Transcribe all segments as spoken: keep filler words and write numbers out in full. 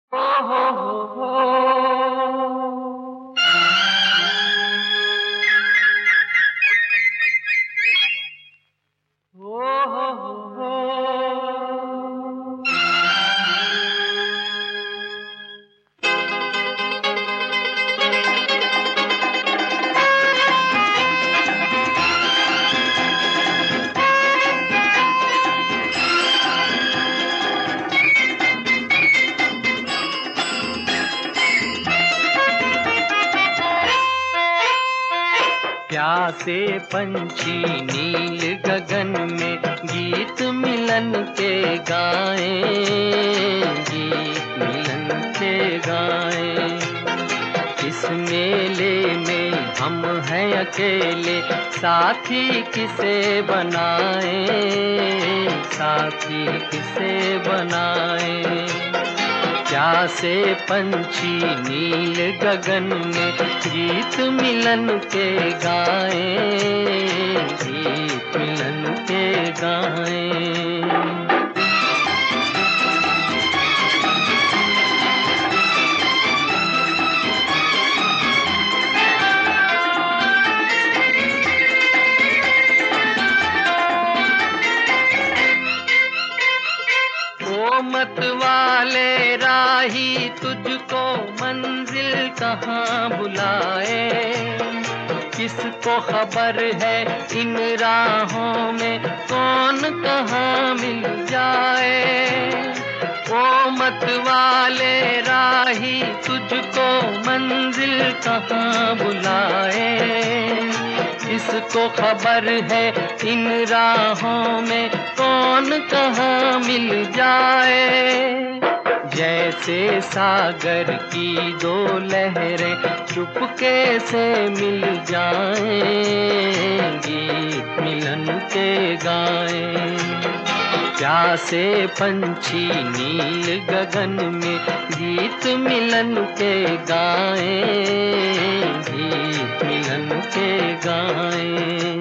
हो हो हो हो। हो हो हो हो। प्यासे पंछी नील गगन में गीत मिलन के गाएं, गीत मिलन के गाएं। इस मेले में हम हैं अकेले, साथी किसे बनाएं, साथी किसे बनाएं। प्यासे पंछी नील गगन में गीत मिलन के गाएं, गीत मिलन के गाएं। ओ मत वाले राही तुझको मंजिल कहाँ बुलाए, किसको खबर है इन राहों में कौन कहाँ मिल जाए। ओ मत वाले राही तुझको मंजिल कहाँ बुलाए, किसको खबर है इन राहों में कौन कहाँ मिल जाए। जैसे सागर की दो लहरें चुपके से मिल जाएं, गीत मिलन के गाएं। प्यासे पंछी नील गगन में गीत मिलन के गाएं, गीत मिलन के गाएं।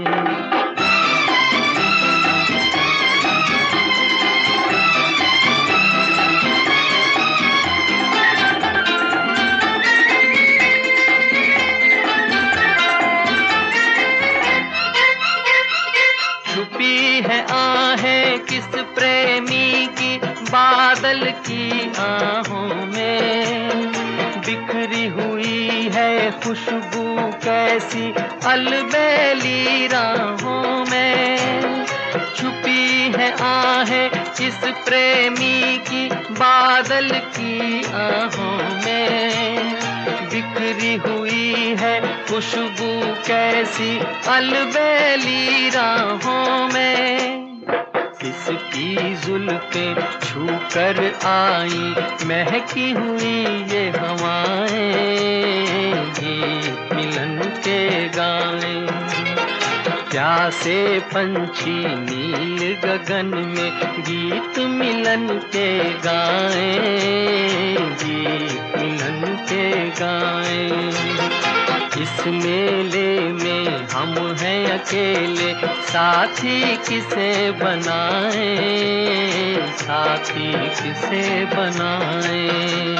छुपी है आहें किस प्रेमी की बादल की आहों में, बिखरी हुई है खुशबू कैसी अलबेली राहों में। छुपी है आहें किस प्रेमी की बादल की आहों में, बिखरी हुई है खुशबू कैसी अलबेली राहों में। किसकी जुल्फें छू कर आई महकी हुई ये हवाएं, गीत मिलन के गाएं। प्यासे पंछी नील गगन में गीत मिलन के गाएं, गीत मिलन के गाएं। इस मेले में हम हैं अकेले, साथी किसे बनाएं, साथी किसे बनाएं।